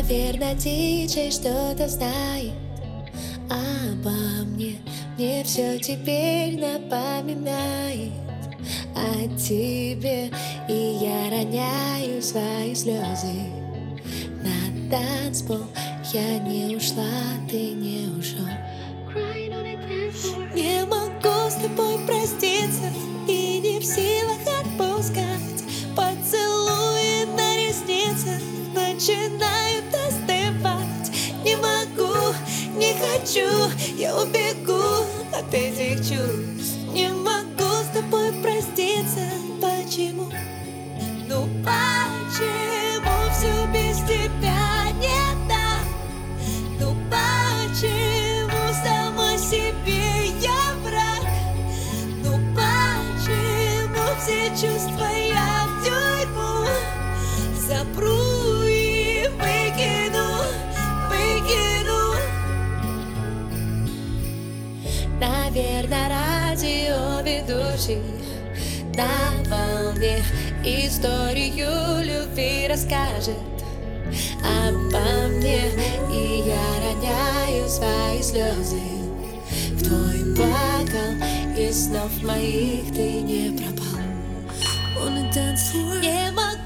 Наверное, диджей что-то знает обо мне. Мне все теперь напоминает о тебе. И я роняю свои слезы на танцпол. Я не ушла, ты не ушел. Не могу с тобой проститься и не в силах отпускать. Поцелуи на ресницах начинают остывать. Не могу, не хочу, я убегу от этих чувств. Не могу с тобой проститься. Почему? Ну почему все без тебя не так? Ну почему самой себе я враг? Ну почему все чувства я в тюрьму запру и выкину? Наверное, радиоведущий на волне историю любви расскажет обо мне. И я роняю свои слезы в твой бокал, и снов моих ты не пропал. Не могу